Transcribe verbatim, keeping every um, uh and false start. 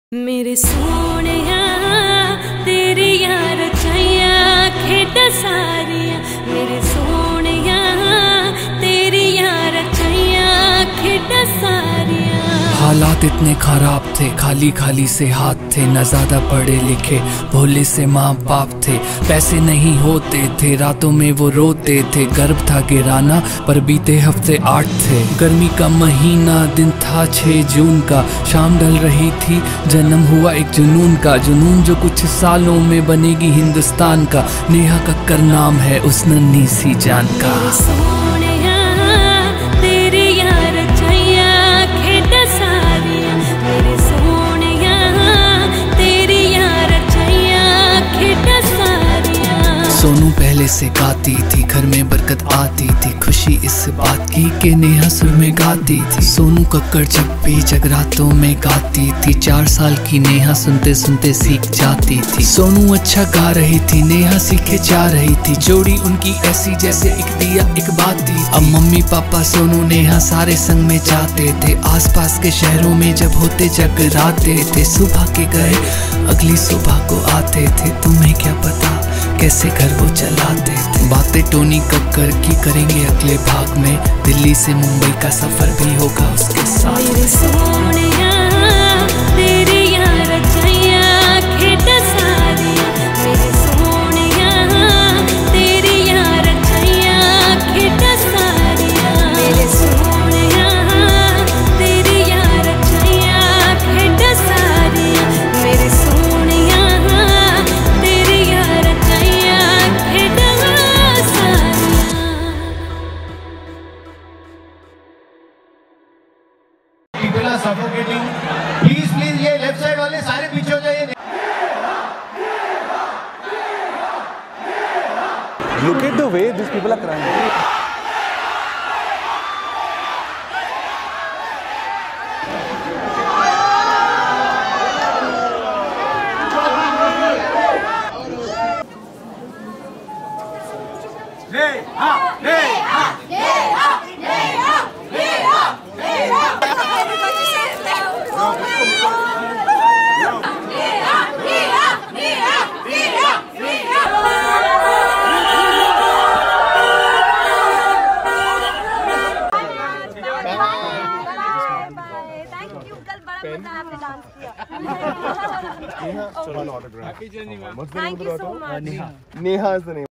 मेरे सोनिया तेरी यार रचाइया खेड़ा सारिया। मेरे सोनिया तेरी यार रचाइया खेड़ा सारिया। हालात इतने खराब थे, खाली खाली से हाथ थे, न ज्यादा पढ़े लिखे भोले से माँ बाप थे। पैसे नहीं होते थे, रातों में वो रोते थे। गर्भ था गिराना पर बीते हफ्ते आठ थे। गर्मी का महीना, दिन था छह जून का। शाम ढल रही थी, जन्म हुआ एक जुनून का। जुनून जो कुछ सालों में बनेगी हिंदुस्तान का। नेहा कक्कर नाम है उस नन्ही सी जान का। सोनू पहले से गाती थी, घर में बरकत आती थी। खुशी इस बात की कि नेहा सुर में गाती थी। सोनू कक्कर जब भी जगरातों में गाती थी, चार साल की नेहा सुनते सुनते सीख जाती थी। सोनू अच्छा गा रही थी, नेहा सीखे जा रही थी। जोड़ी उनकी ऐसी जैसे एक दिया एक बाती। अब मम्मी पापा सोनू नेहा सारे संग में जाते थे। आसपास के शहरों में जब होते जगराते थे, सुबह के गए अगली सुबह को आते थे। तुम्हें क्या पता कैसे घर वो चलाते थे। बातें टोनी कक्कर की करेंगे अगले भाग में। दिल्ली से मुंबई का सफर भी होगा उसके साथ। मेरे सोनिया तेरी यार रचाइया खेड़ा सारिया। मेरे सोनिया तेरी यार रचाइया खेड़ा सारिया। मेरे सोनिया तेरी यार रचाइया खेड़ा सारिया। मेरे सोनिया तेरी यार रचाइया खेड़ा सारिया। सफोकेटिंग प्लीज प्लीज ये लेफ्ट साइड वाले सारे पीछे हो जाइए। Look at the way these people are crying. Neha से नहीं